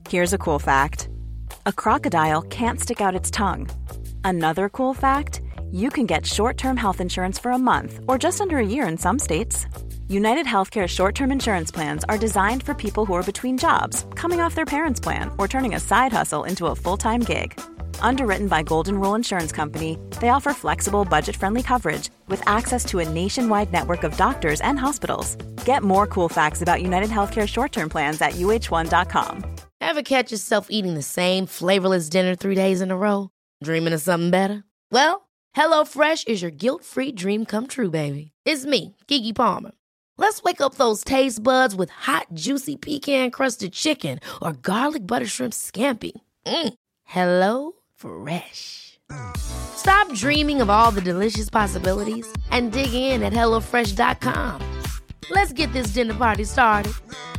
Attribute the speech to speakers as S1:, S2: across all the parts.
S1: Here's a cool fact. A crocodile can't stick out its tongue. Another cool fact, you can get short-term health insurance for a month or just under a year in some states. United Healthcare short-term insurance plans are designed for people who are between jobs, coming off their parents' plan, or turning a side hustle into a full-time gig. Underwritten by Golden Rule Insurance Company, they offer flexible, budget-friendly coverage with access to a nationwide network of doctors and hospitals. Get more cool facts about United Healthcare short-term plans at uh1.com.
S2: Ever catch yourself eating the same flavorless dinner 3 days in a row? Dreaming of something better? Well, HelloFresh is your guilt-free dream come true, baby. It's me, Keke Palmer. Let's wake up those taste buds with hot, juicy pecan-crusted chicken or garlic butter shrimp scampi. Hello Fresh. Stop dreaming of all the delicious possibilities and dig in at HelloFresh.com. Let's get this dinner party started.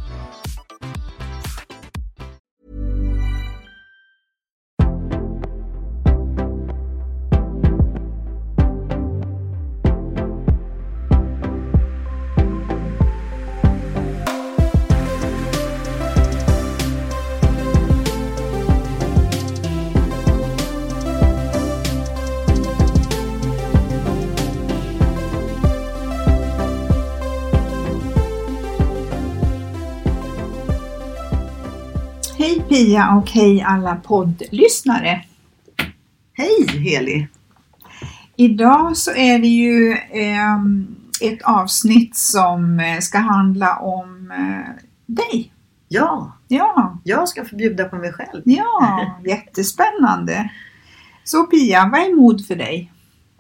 S3: Hej Pia och hej alla poddlyssnare.
S4: Hej Heli.
S3: Idag så är det ju ett avsnitt som ska handla om dig.
S4: Ja,
S3: Ja,
S4: jag ska förbjuda på mig själv.
S3: ja, jättespännande. Så Pia, vad är mod för dig?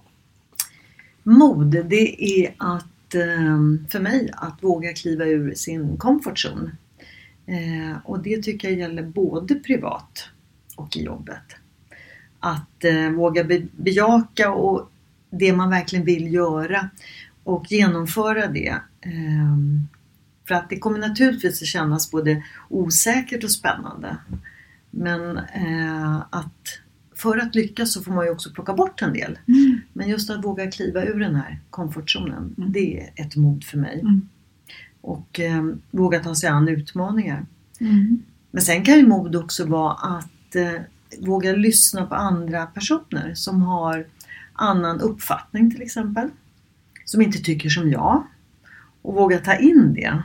S4: Mod, det är att för mig att våga kliva ur sin comfort zone. Och det tycker jag gäller både privat och i jobbet. Att våga bejaka och det man verkligen vill göra och genomföra det. För att det kommer naturligtvis att kännas både osäkert och spännande. Men för att lyckas så får man ju också plocka bort en del. Men just att våga kliva ur den här comfortzonen, det är ett mod för mig. Och våga ta sig an utmaningar. Men sen kan ju mod också vara att våga lyssna på andra personer som har annan uppfattning till exempel. Som inte tycker som jag. Och våga ta in det.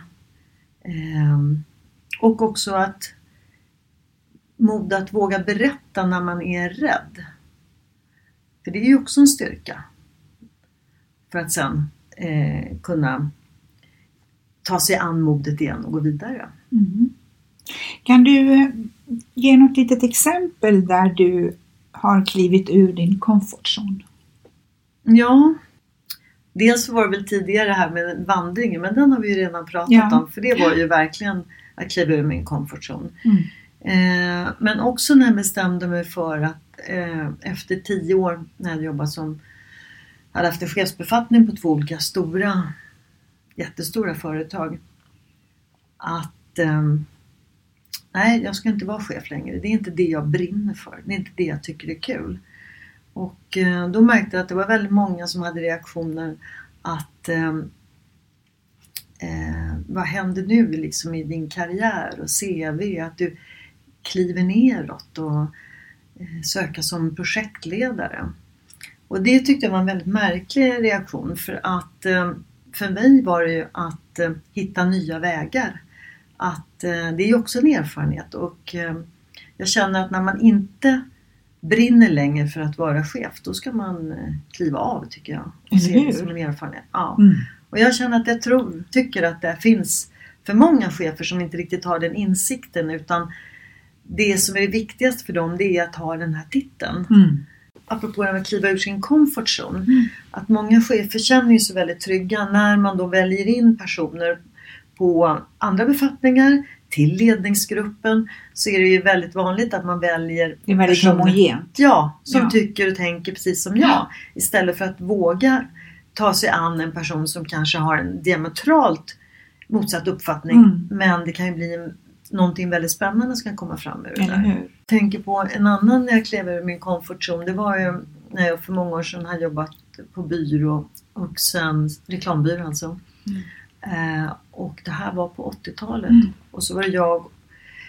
S4: Och också att mod att våga berätta när man är rädd. För det är ju också en styrka. För att sen kunna ta sig an modet igen och gå vidare.
S3: Kan du ge något litet exempel där du har klivit ur din comfort zone?
S4: Ja, dels var det väl tidigare här med vandringen, men den har vi ju redan pratat om. För det var ju verkligen att kliva ur min comfort zone. Men också när jag bestämde mig för att efter 10 år när jag jobbade hade haft en chefsbefattning på 2 olika jättestora företag. Att nej, jag ska inte vara chef längre. Det är inte det jag brinner för. Det är inte det jag tycker är kul. Och då märkte jag att det var väldigt många som hade reaktioner att vad händer nu liksom i din karriär och CV? Att du kliver neråt och söker som projektledare. Och det tyckte jag var en väldigt märklig reaktion. För att för mig var det ju att hitta nya vägar. Att det är ju också en erfarenhet. Och jag känner att när man inte brinner längre för att vara chef, då ska man kliva av tycker jag. Och se det som en erfarenhet. Ja. Och jag känner att tycker att det finns för många chefer som inte riktigt har den insikten. Utan det som är viktigast för dem, det är att ha den här titeln. Apropå att kliva ur sin comfort zone. Att många chefer känner ju sig väldigt trygga när man då väljer in personer på andra befattningar till ledningsgruppen, så är det ju väldigt vanligt att man väljer
S3: det är väldigt homogent.
S4: Ja, som tycker och tänker precis som jag. Istället för att våga ta sig an en person som kanske har en diametralt motsatt uppfattning. Men det kan ju bli någonting väldigt spännande som kan komma fram ur det där. Jag tänker på en annan när jag klev ur min comfort zone. Det var ju när jag för många år sedan hade jobbat på byrå och sen reklambyrå alltså. Och det här var på 80-talet. Och så var det jag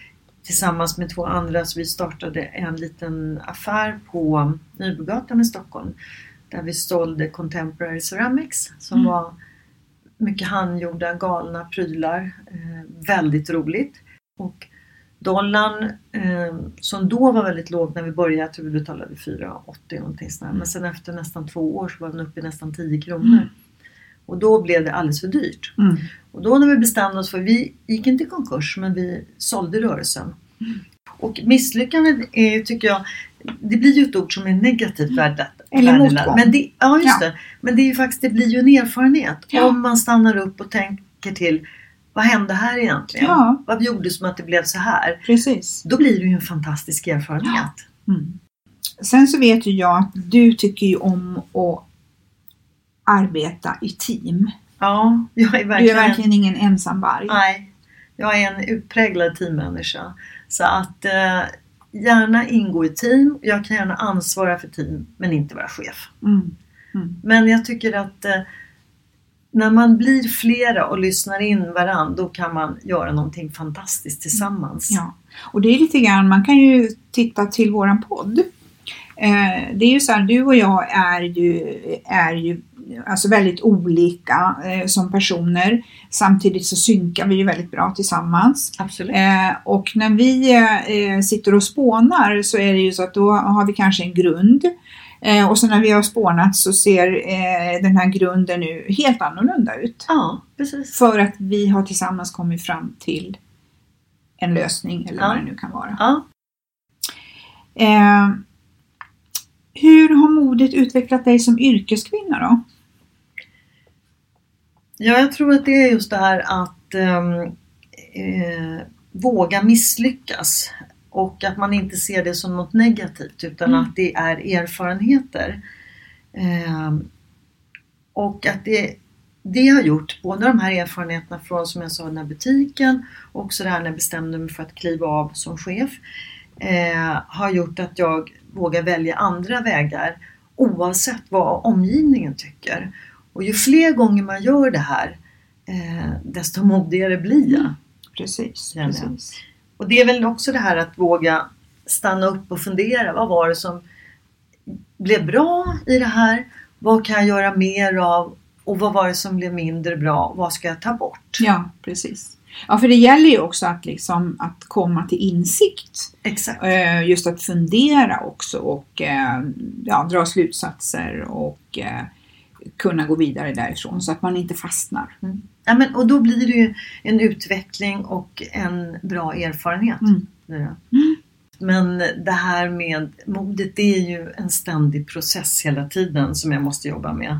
S4: tillsammans med 2 andra, så vi startade en liten affär på Nybrogatan i Stockholm. Där vi sålde Contemporary Ceramics som var mycket handgjorda galna prylar. Väldigt roligt. Och dollarn som då var väldigt låg när vi började, jag tror vi betalade 4,80 någonting sådär. Men sen efter nästan 2 år så var den uppe i nästan 10 kronor. Och då blev det alldeles för dyrt. Och då när vi bestämde oss för, vi gick inte i konkurs men vi sålde rörelsen. Och misslyckandet är, tycker jag, det blir ju ett ord som är negativt värdet.
S3: Eller motgång.
S4: Men det, ja, just det. Men det är ju faktiskt, det blir ju en erfarenhet. Om man stannar upp och tänker till, vad hände här egentligen? Vad gjorde som att det blev så här?
S3: Precis.
S4: Då blir det ju en fantastisk erfarenhet.
S3: Sen så vet ju jag att du tycker ju om att arbeta i team.
S4: Ja, jag är verkligen...
S3: Du är verkligen ingen ensamvarg.
S4: Nej, jag är en utpräglad teammänniska. Så att gärna ingå i team. Jag kan gärna ansvara för team, men inte vara chef. Men jag tycker att när man blir flera och lyssnar in varandra, då kan man göra någonting fantastiskt tillsammans.
S3: Ja, och det är lite grann, man kan ju titta till våran podd. Det är ju så här, du och jag är ju alltså väldigt olika som personer. Samtidigt så synkar vi ju väldigt bra tillsammans.
S4: Absolut.
S3: Och när vi sitter och spånar så är det ju så att då har vi kanske en grund. Och så när vi har spånat så ser den här grunden nu helt annorlunda ut.
S4: Ja, precis.
S3: För att vi har tillsammans kommit fram till en lösning eller vad det nu kan vara.
S4: Ja.
S3: Hur har modet utvecklat dig som yrkeskvinna då?
S4: Ja, jag tror att det är just det här att våga misslyckas. Och att man inte ser det som något negativt utan att det är erfarenheter. Och att det har gjort, både de här erfarenheterna från, som jag sa, den här butiken och också det här när jag bestämde mig för att kliva av som chef. Har gjort att jag vågar välja andra vägar oavsett vad omgivningen tycker. Och ju fler gånger man gör det här, desto modigare blir jag.
S3: Precis.
S4: Och det är väl också det här att våga stanna upp och fundera. Vad var det som blev bra i det här? Vad kan jag göra mer av? Och vad var det som blev mindre bra? Vad ska jag ta bort?
S3: Ja, precis. Ja, för det gäller ju också att komma till insikt.
S4: Exakt.
S3: Just att fundera också och dra slutsatser och kunna gå vidare därifrån så att man inte fastnar.
S4: Ja, men, och då blir det ju en utveckling och en bra erfarenhet. Men det här med modet, det är ju en ständig process hela tiden som jag måste jobba med.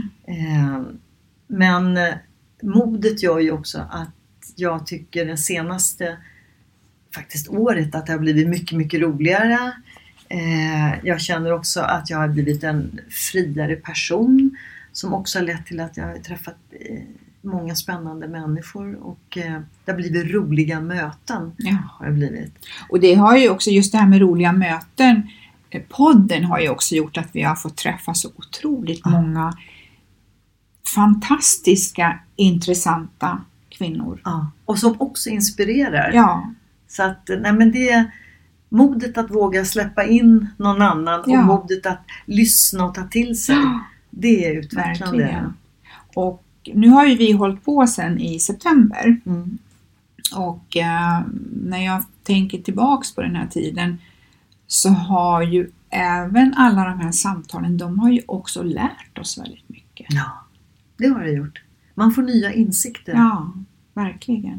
S4: Men modet gör ju också att jag tycker det senaste faktiskt året att det har blivit mycket, mycket roligare. Jag känner också att jag har blivit en friare person som också har lett till att jag har träffat många spännande människor och det har blivit roliga möten. Har det blivit.
S3: Och det har ju också, just det här med roliga möten, podden har ju också gjort att vi har fått träffa så otroligt många fantastiska, intressanta kvinnor.
S4: Och som också inspirerar.
S3: Ja.
S4: Så att, nej men det är modet att våga släppa in någon annan och modet att lyssna och ta till sig. Det är utvecklande.
S3: Verkligen. Och nu har ju vi hållit på sedan i september. Och när jag tänker tillbaks på den här tiden så har ju även alla de här samtalen, de har ju också lärt oss väldigt mycket.
S4: Ja, det har det gjort. Man får nya insikter.
S3: Ja, verkligen.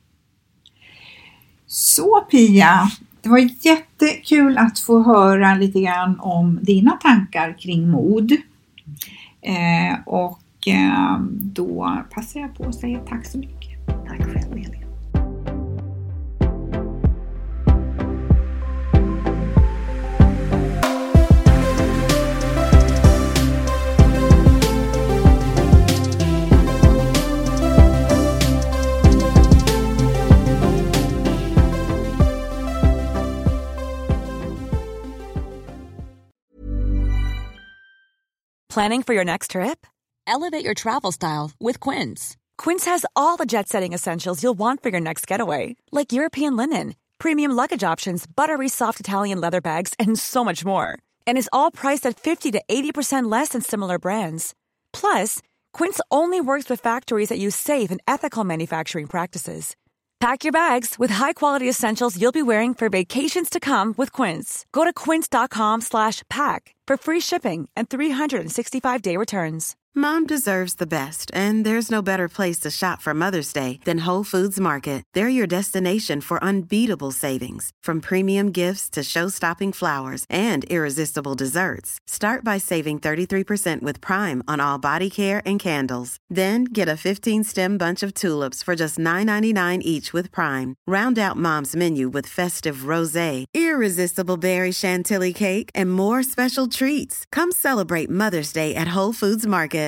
S3: Så Pia, det var jättekul att få höra lite grann om dina tankar kring mod. Och då passar jag på att säga tack så mycket.
S4: Tack själv, Elin.
S5: Planning for your next trip? Elevate your travel style with Quince. Quince has all the jet-setting essentials you'll want for your next getaway, like European linen,
S6: premium luggage options, buttery soft Italian leather bags, and so much more. And is all priced at 50 to 80% less than similar brands. Plus, Quince only works with factories that use safe and ethical manufacturing practices. Pack your bags with high-quality essentials you'll be wearing for vacations to come with Quince. Go to quince.com/pack for free shipping and 365-day returns.
S7: Mom deserves the best, and there's no better place to shop for Mother's Day than Whole Foods Market. They're your destination for unbeatable savings, from premium gifts to show-stopping flowers and irresistible desserts. Start by saving 33% with Prime on all body care and candles. Then get a 15-stem bunch of tulips for just $9.99 each with Prime. Round out Mom's menu with festive rosé, irresistible berry chantilly cake, and more special treats. Come celebrate Mother's Day at Whole Foods Market.